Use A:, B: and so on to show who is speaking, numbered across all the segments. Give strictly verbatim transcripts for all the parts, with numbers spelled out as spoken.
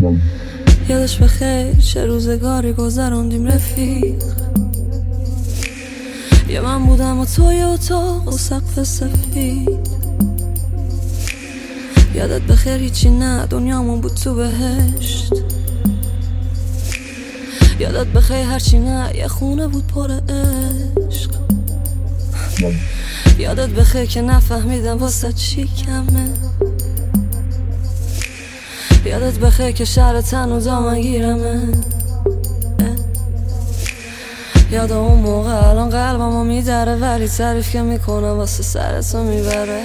A: یادش بخیر چه روزگاری گذراندیم رفیق. یه من بودم و توی اتاق و سقف سفید. یادت بخیر هیچی نه دنیامون بود تو بهشت. یادت بخیر هرچی نه یه خونه بود پر عشق. یادت بخیر که نفهمیدم واسه چی کمه. یادت بخیر که شهر تن و دامن گیرمه. یاد اون موقع الان قلبمو میدره، ولی تعریف که میکنم واسه سرتو میبره.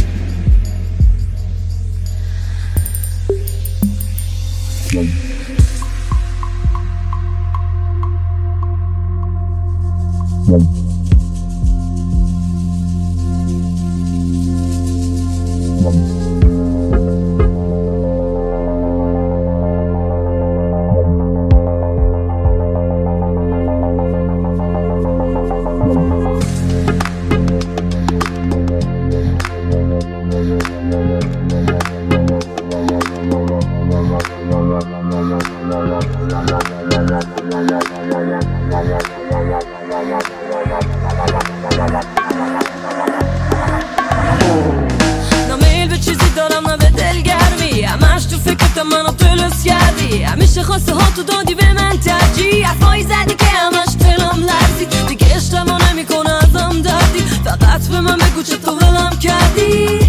A: نمیل به چیزی دارم نه به دلگرمی، همش تو فکرت منو تلس کردی. همیشه خواسته ها تو دادی به من ترجیح، حرفایی زدی که همش دلم لرزید. دیگه اشتباه نمیکنه ازم دردی، فقط به من بگو چطور ولم کردی،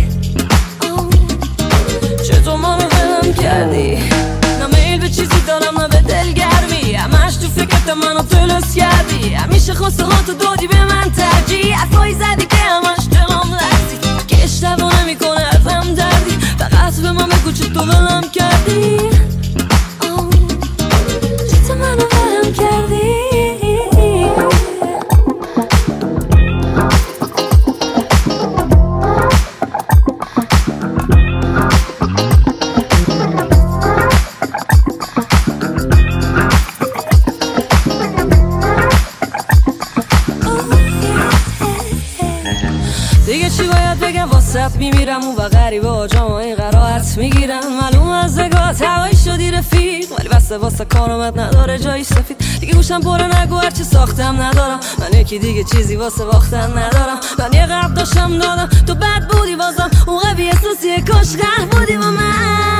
A: چطور منو ولم کردی. نمیل به چیزی دارم نه به دلگرمی، همش تو فکرت منو تلس کردی. همیشه خواسته ها تو دادی به من ترجیح، حرفایی زدی که همش دلم لرزید. دیگه اشتباه نمیکنه ازم دردی، فقط به من بگو چطور ولم کردی، چطور منو ولم کردی. دیگه چی باید بگم واسط میمیرم اون و غریبه ها جامعه این قرائت میگیرم. معلوم از نگاهت هوایی شدی رفیق، ولی بسته واسه کارامت نداره جایی سفید. دیگه گوشم پره نگو هرچی ساختم ندارم، من یکی دیگه چیزی واسه باختن ندارم. من یه قرد داشتم دادم تو بد بودی بازم، اون قوی احساسیه کاش غرق بودی با من.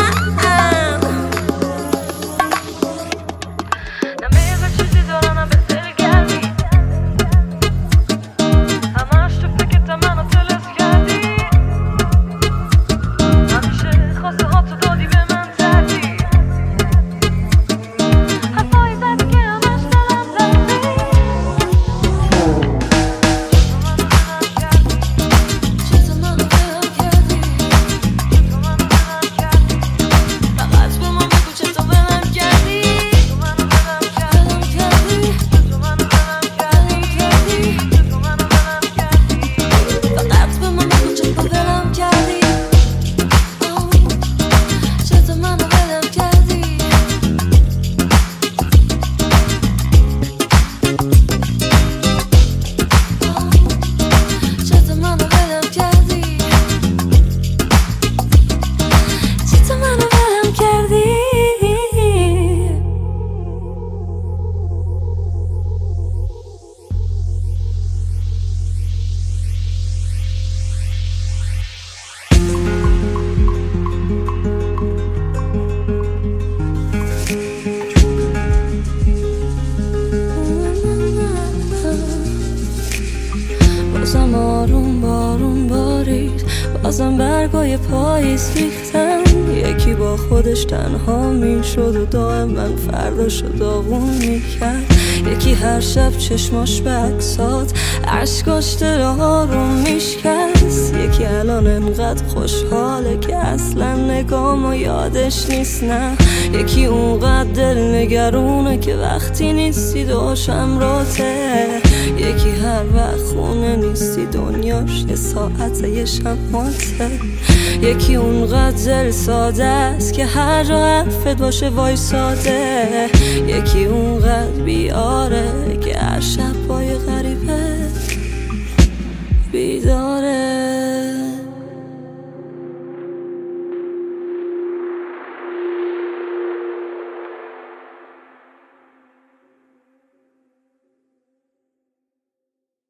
A: بازم آروم بارون بارید، بازم برگای پاییز ریختن. یکی با خودش تنها میشد و دائما فرداشو داغون میکرد. یکی هر شب چشماش به عکسات عشقاش دل آروم میشکست. یکی الان انقدر خوشحاله که اصلا نگامو یادش نیست. نه یکی اونقدر دل نگرونه که وقتی نیستی داشم راته. یکی هر وقت خونه نیستی دنیاش یه ساعت یه شماته. یکی اونقدر دل ساده است که هر جا حرفت باشه وایساده. یکی اونقدر بیاره که هر شب پای غریبه بیداره.